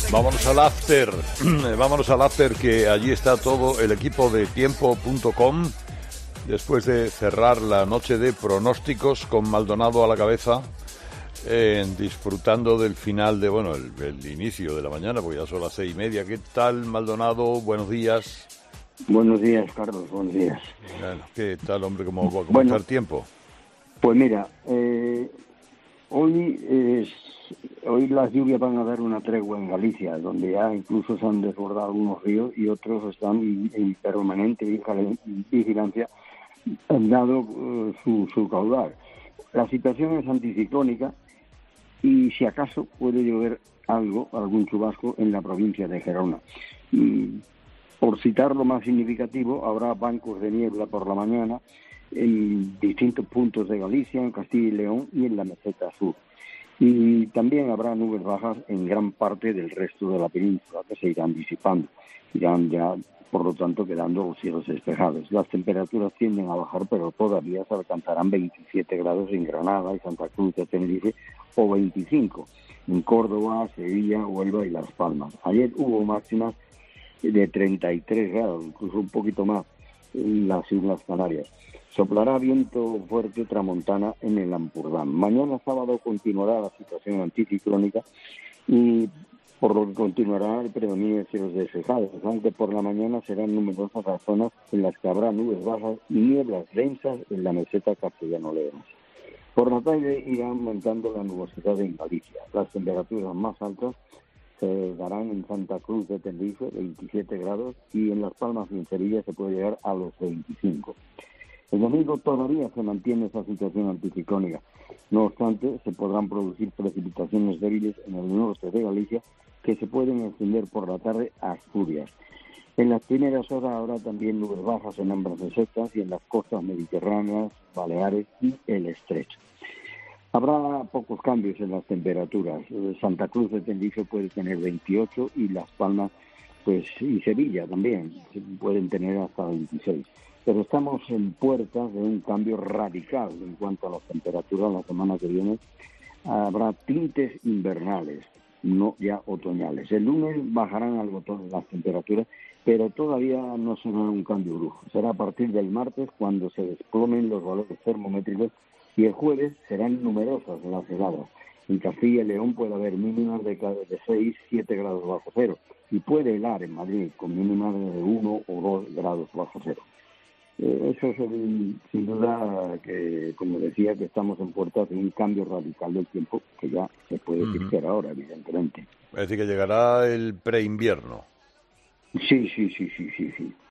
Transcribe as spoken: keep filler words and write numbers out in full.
Vámonos al after, vámonos al after, que allí está todo el equipo de tiempo punto com, después de cerrar la noche de pronósticos con Maldonado a la cabeza, eh, disfrutando del final de, bueno, el, el inicio de la mañana, porque ya son las seis y media. ¿Qué tal, Maldonado? Buenos días. Buenos días, Carlos, buenos días. Bueno, ¿qué tal, hombre? ¿Cómo, cómo bueno, está el tiempo? Pues mira, eh, hoy es, hoy las lluvias van a dar una tregua en Galicia, donde ya incluso se han desbordado algunos ríos y otros están en, en permanente vigilancia, dado uh, su, su caudal. La situación es anticiclónica y si acaso puede llover algo, algún chubasco en la provincia de Gerona. Y, por citar lo más significativo, habrá bancos de niebla por la mañana en distintos puntos de Galicia, en Castilla y León y en la meseta sur. Y también habrá nubes bajas en gran parte del resto de la península, que se irán disipando. Irán ya, por lo tanto, quedando los cielos despejados. Las temperaturas tienden a bajar, pero todavía se alcanzarán veintisiete grados en Granada y Santa Cruz de Tenerife, o veinticinco en Córdoba, Sevilla, Huelva y Las Palmas. Ayer hubo máximas de treinta y tres grados, incluso un poquito más en las Islas Canarias. Soplará viento fuerte tramontana en el Ampurdán. Mañana sábado continuará la situación anticiclónica y por lo que continuará el predominio de cielos despejados, aunque por la mañana serán numerosas las zonas en las que habrá nubes bajas y nieblas densas en la meseta castellano-leonesa. Por la tarde irá aumentando la nubosidad en Galicia. Las temperaturas más altas se darán en Santa Cruz de Tenerife, veintisiete grados, y en Las Palmas y en Sevilla se puede llegar a los veinticinco. El domingo todavía se mantiene esa situación anticiclónica. No obstante, se podrán producir precipitaciones débiles en el norte de Galicia que se pueden extender por la tarde a Asturias. En las primeras horas habrá también nubes bajas en ambas mesetas y en las costas mediterráneas, Baleares y el Estrecho. Habrá pocos cambios en las temperaturas. Santa Cruz de Tenerife puede tener veintiocho y Las Palmas, pues, y Sevilla también pueden tener hasta veintiséis. Pero estamos en puertas de un cambio radical en cuanto a las temperaturas. La semana que viene habrá tintes invernales, no ya otoñales. El lunes bajarán algo todas las temperaturas, pero todavía no será un cambio brusco. Será a partir del martes cuando se desplomen los valores termométricos y el jueves serán numerosas las heladas. En Castilla y León puede haber mínimas de, de seis, siete grados bajo cero y puede helar en Madrid con mínimas de uno o dos grados bajo cero. Eh, eso es el, sin duda que, como decía, que estamos en puertas de un cambio radical del tiempo que ya se puede decir uh-huh. que era ahora, evidentemente. Es decir, que llegará el preinvierno. Sí, sí, sí, sí, sí, sí.